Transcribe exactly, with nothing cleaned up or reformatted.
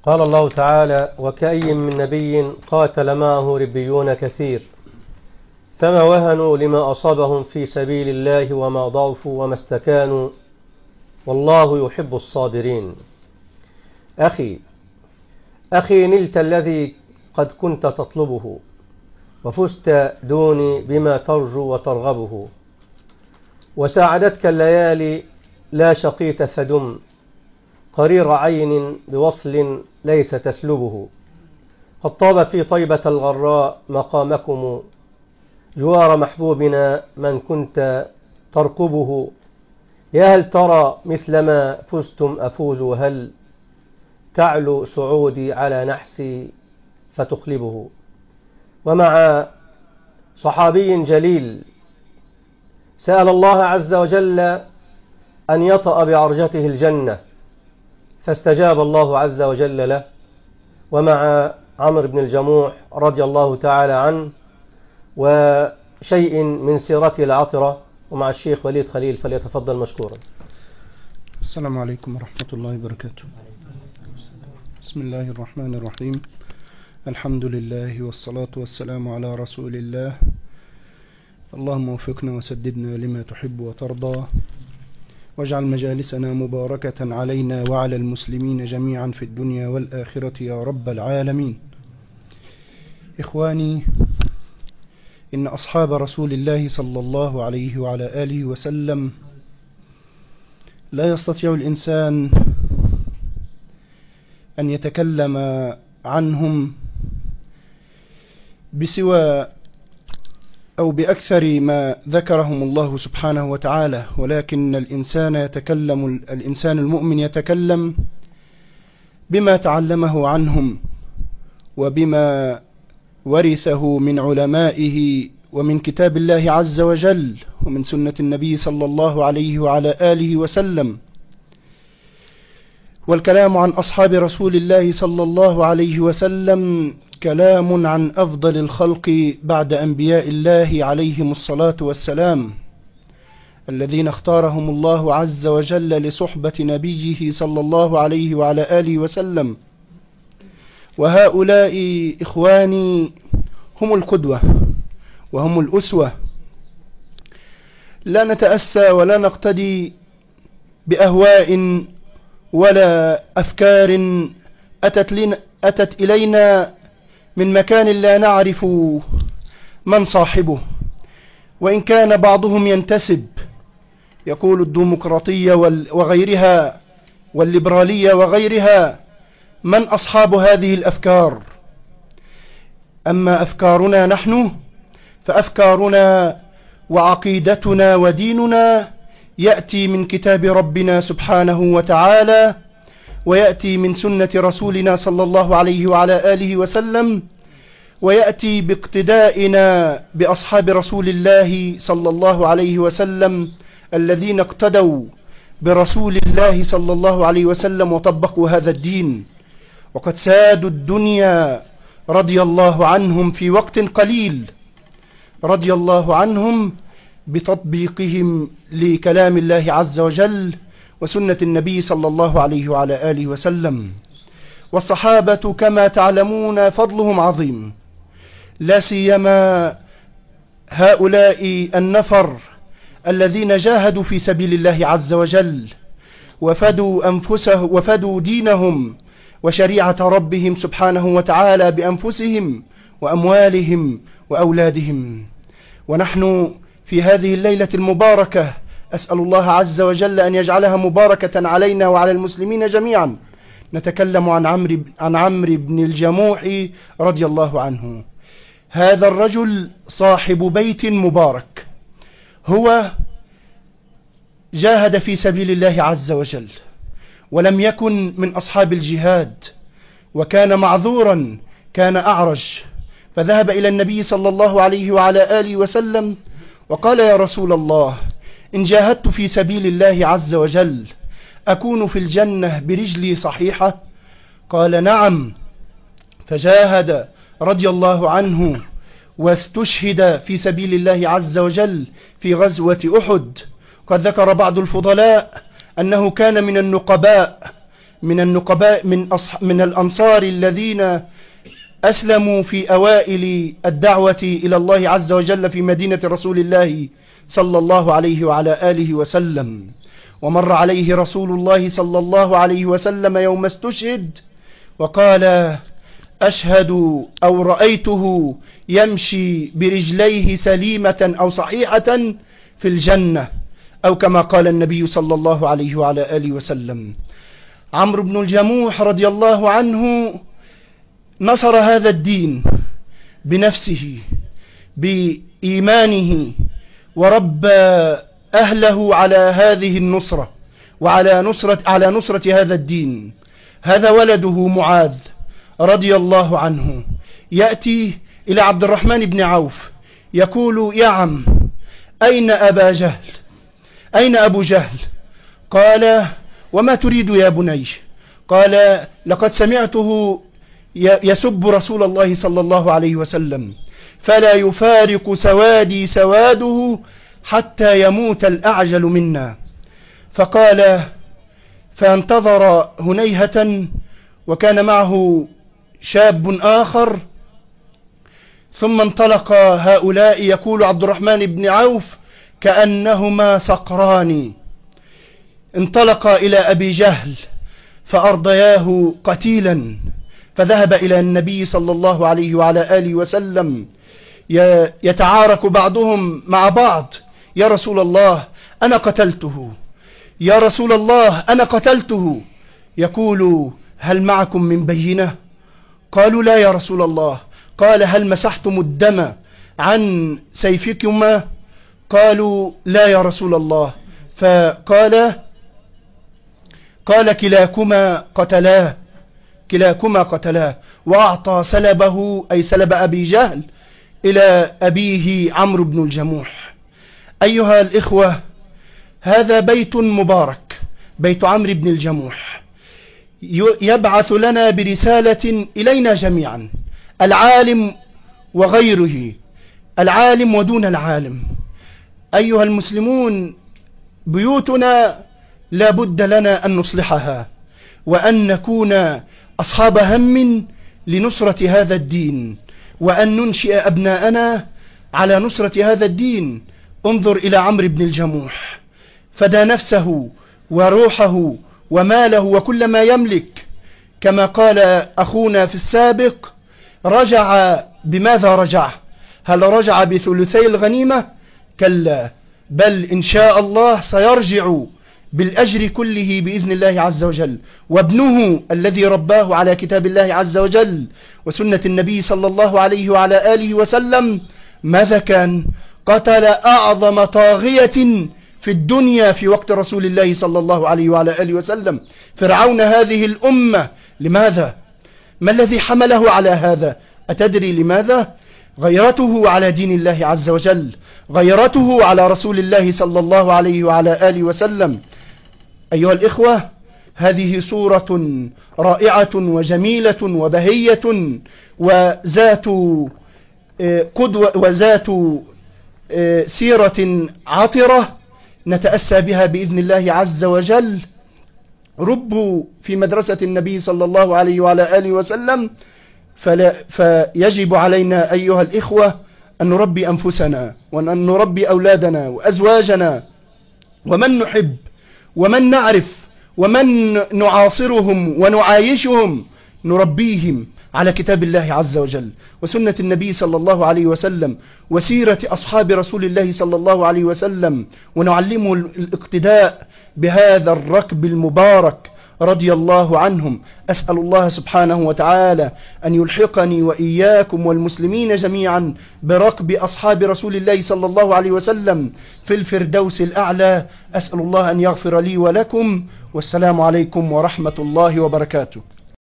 قال الله تعالى: وكأي من نبي قاتل معه ربيون كثير فما وهنوا لما أصابهم في سبيل الله وما ضعفوا وما استكانوا والله يحب الصابرين. أخي أخي نلت الذي قد كنت تطلبه وفزت دوني بما ترجو وترغبه، وساعدتك الليالي لا شقيت فدم قرير عين بوصل ليس تسلبه. قد طاب في طيبة الغراء مقامكم جوار محبوبنا من كنت ترقبه. يا هل ترى مثلما فزتم أفوز، وهل تعلو سعودي على نحسي فتقلبه. ومع صحابي جليل سأل الله عز وجل أن يطأ بعرجته الجنة فاستجاب الله عز وجل له، ومع عمرو بن الجموح رضي الله تعالى عنه وشيء من سيرته العطرة، ومع الشيخ وليد خليل فليتفضل مشكورا. السلام عليكم ورحمة الله وبركاته. بسم الله الرحمن الرحيم. الحمد لله والصلاة والسلام على رسول الله. اللهم وفقنا وسددنا لما تحب وترضى، واجعل مجالسنا مباركة علينا وعلى المسلمين جميعا في الدنيا والآخرة يا رب العالمين. إخواني، إن أصحاب رسول الله صلى الله عليه وعلى آله وسلم لا يستطيع الإنسان أن يتكلم عنهم بسوى أو بأكثر ما ذكرهم الله سبحانه وتعالى، ولكن الإنسان يتكلم الإنسان المؤمن يتكلم بما تعلمه عنهم وبما ورثه من علمائه ومن كتاب الله عز وجل ومن سنة النبي صلى الله عليه وعلى آله وسلم. والكلام عن أصحاب رسول الله صلى الله عليه وسلم كلام عن أفضل الخلق بعد أنبياء الله عليهم الصلاة والسلام، الذين اختارهم الله عز وجل لصحبة نبيه صلى الله عليه وعلى آله وسلم. وهؤلاء إخواني هم القدوة وهم الأسوة. لا نتأسى ولا نقتدي بأهواء ولا أفكار أتت, لنا أتت إلينا من مكان لا نعرف من صاحبه، وإن كان بعضهم ينتسب يقول الديمقراطية وغيرها والليبرالية وغيرها. من أصحاب هذه الأفكار؟ أما أفكارنا نحن فأفكارنا وعقيدتنا وديننا يأتي من كتاب ربنا سبحانه وتعالى، ويأتي من سنة رسولنا صلى الله عليه وعلى آله وسلم، ويأتي باقتدائنا بأصحاب رسول الله صلى الله عليه وسلم الذين اقتدوا برسول الله صلى الله عليه وسلم وطبقوا هذا الدين، وقد سادوا الدنيا رضي الله عنهم في وقت قليل، رضي الله عنهم بتطبيقهم لكلام الله عز وجل وسنة النبي صلى الله عليه وعلى آله وسلم. والصحابة كما تعلمون فضلهم عظيم، لا سيما هؤلاء النفر الذين جاهدوا في سبيل الله عز وجل وفدوا أنفسه وفدوا دينهم وشريعة ربهم سبحانه وتعالى بأنفسهم وأموالهم وأولادهم. ونحن في هذه الليلة المباركة أسأل الله عز وجل أن يجعلها مباركة علينا وعلى المسلمين جميعا. نتكلم عن عمرو عن عمرو بن الجموح رضي الله عنه. هذا الرجل صاحب بيت مبارك، هو جاهد في سبيل الله عز وجل ولم يكن من أصحاب الجهاد، وكان معذورا، كان أعرج، فذهب إلى النبي صلى الله عليه وعلى آله وسلم وقال: يا رسول الله، إن جاهدت في سبيل الله عز وجل أكون في الجنة برجلي صحيحة؟ قال: نعم. فجاهد رضي الله عنه واستشهد في سبيل الله عز وجل في غزوة أحد. قد ذكر بعض الفضلاء أنه كان من النقباء من النقباء من, أصح من الأنصار الذين أسلموا في أوائل الدعوة إلى الله عز وجل في مدينة رسول الله صلى الله عليه وعلى آله وسلم. ومر عليه رسول الله صلى الله عليه وسلم يوم استشهد وقال: أشهد أو رأيته يمشي برجليه سليمة أو صحيحة في الجنة، أو كما قال النبي صلى الله عليه وعلى آله وسلم. عمرو بن الجموح رضي الله عنه نصر هذا الدين بنفسه بإيمانه، وربى أهله على هذه النصرة وعلى نصرة على نصرة هذا الدين. هذا ولده معاذ رضي الله عنه يأتي إلى عبد الرحمن بن عوف يقول: يا عم، أين أبا جهل؟ أين أبو جهل؟ قال: وما تريد يا بني؟ قال: لقد سمعته يسب رسول الله صلى الله عليه وسلم، فلا يفارق سوادي سواده حتى يموت الأعجل منا. فقال: فانتظر هنيهة وكان معه شاب آخر، ثم انطلق هؤلاء. يقول عبد الرحمن بن عوف: كأنهما صقران. انطلق إلى أبي جهل فأرضياه قتيلا، فذهب إلى النبي صلى الله عليه وعلى آله وسلم يتعارك بعضهم مع بعض: يا رسول الله أنا قتلته، يا رسول الله أنا قتلته. يقول: هل معكم من بينة؟ قالوا: لا يا رسول الله. قال: هل مسحتم الدم عن سيفكما؟ قالوا: لا يا رسول الله. فقال قال كلاكما قتلاه، كلاكما قتلاه. وأعطى سلبه، أي سلب أبي جهل، إلى أبيه عمرو بن الجموح. أيها الإخوة، هذا بيت مبارك، بيت عمرو بن الجموح، يبعث لنا برسالة إلينا جميعا، العالم وغيره، العالم ودون العالم. أيها المسلمون، بيوتنا لا بد لنا أن نصلحها، وأن نكون أصحاب هم لنصرة هذا الدين، وأن ننشئ أبناءنا على نصرة هذا الدين. انظر إلى عمرو بن الجموح، فدى نفسه وروحه وماله وكل ما يملك، كما قال أخونا في السابق: رجع بماذا رجع؟ هل رجع بثلثي الغنيمة؟ كلا، بل إن شاء الله سيرجع بالأجر كله بإذن الله عز وجل. وابنه الذي رباه على كتاب الله عز وجل وسنة النبي صلى الله عليه وعلى آله وسلم ماذا كان؟ قتل أعظم طاغية في الدنيا في وقت رسول الله صلى الله عليه وعلى آله وسلم، فرعون هذه الأمة. لماذا؟ ما الذي حمله على هذا؟ أتدري لماذا؟ غيرته على دين الله عز وجل، غيرته على رسول الله صلى الله عليه وعلى آله وسلم. أيها الإخوة، هذه صورة رائعة وجميلة وبهية وذات قدوة وذات سيرة عطرة نتأسى بها بإذن الله عز وجل. ربوا في مدرسة النبي صلى الله عليه وعلى آله وسلم، فلا فيجب علينا أيها الإخوة أن نربي أنفسنا، وأن نربي أولادنا وأزواجنا ومن نحب ومن نعرف ومن نعاصرهم ونعايشهم، نربيهم على كتاب الله عز وجل وسنة النبي صلى الله عليه وسلم وسيرة أصحاب رسول الله صلى الله عليه وسلم، ونعلمه الاقتداء بهذا الركب المبارك رضي الله عنهم. أسأل الله سبحانه وتعالى أن يلحقني وإياكم والمسلمين جميعا بركب أصحاب رسول الله صلى الله عليه وسلم في الفردوس الأعلى. أسأل الله أن يغفر لي ولكم، والسلام عليكم ورحمة الله وبركاته.